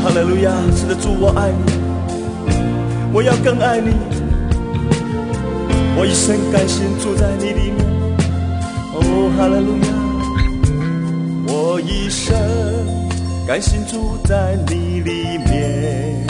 哈利路亚！是的，主，我爱你，我要更爱你。我一生甘心住在你里面。哦，哈利路亚！我一生甘心住在你里面，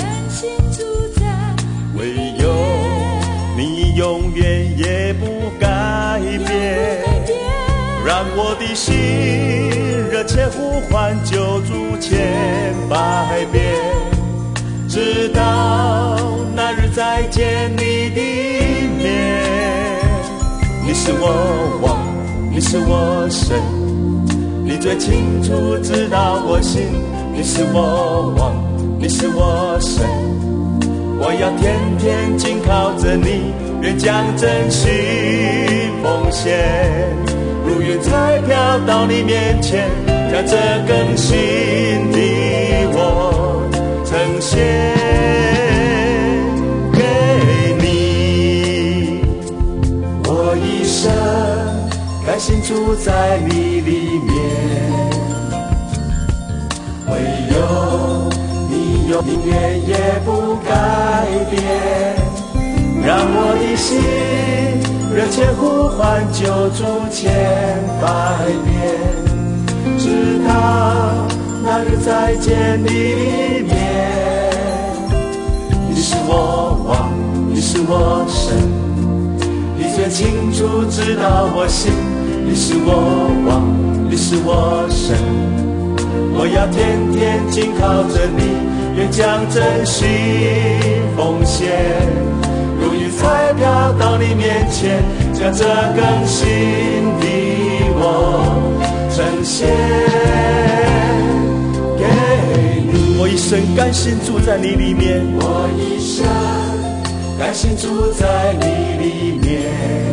唯有你永远也不改变，让我的心热切呼唤救主千百遍，直到那日再见你的面。你是我王，你是我神，你最清楚知道我心。你是我王，你是我神，我要天天紧靠着你，愿将真心奉献，如云彩飘到你面前，将这更新的我呈现给你。我一生甘心住在你里面，唯有你永远也不改变，让我的心热切呼唤救主千百遍，直到那日再见你的面。你是我王，你是我神，你最清楚知道我心。你是我王，你是我神，我要天天紧靠着你，愿将真心奉献，如云彩飘到你面前，将这更新的我呈现给你。我一生甘心住在你里面，我一生甘心住在你里面，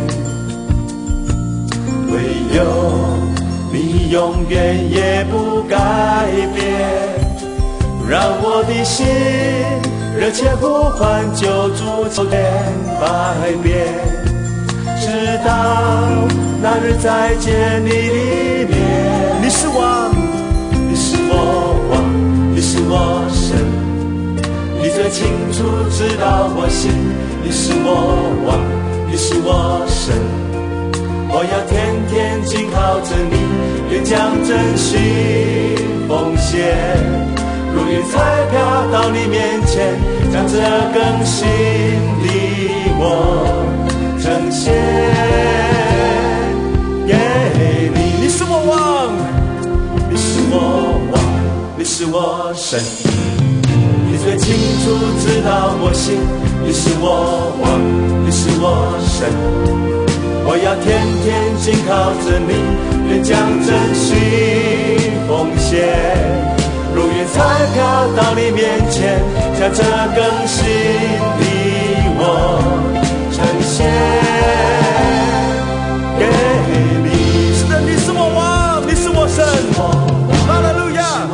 唯有你永远也不改变，让我的心热切呼唤救主千百遍，直到那日再见你的面。你是王，你是我王，你是我神，你最清楚知道我心。你是我王，你是我神，我要天天紧靠着你，愿将真心奉献，如云彩飘到你面前，将这更新的我呈现给你。你是我王，你是我王，你是我神，你最清楚知道我心。你是我王，你是我神，我要天天紧靠着你，愿将真心奉献，如云彩飘到你面前，将这更新的我呈现给你。是的，你是我王，你是我神，哈利路亚！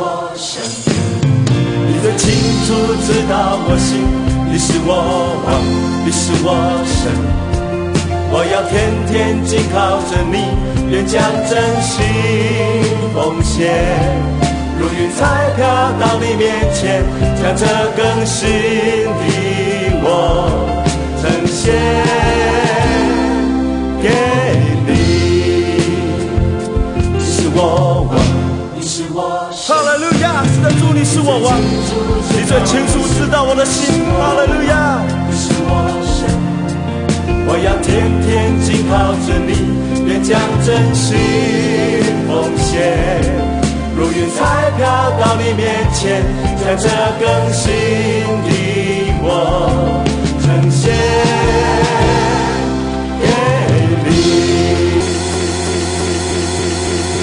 你最清楚知道我心。你是我王，你是我神，我要天天紧靠着你，愿将真心奉献，如云彩飘到你面前，将这更新的我呈现给你。你是我王，你是我神，哈利路亚！是的，主，你是我王，你最清楚知道我的心，哈利路亚！你是我神，我要天天紧靠着你，愿将真心奉献，如云彩飘到你面前，将这更新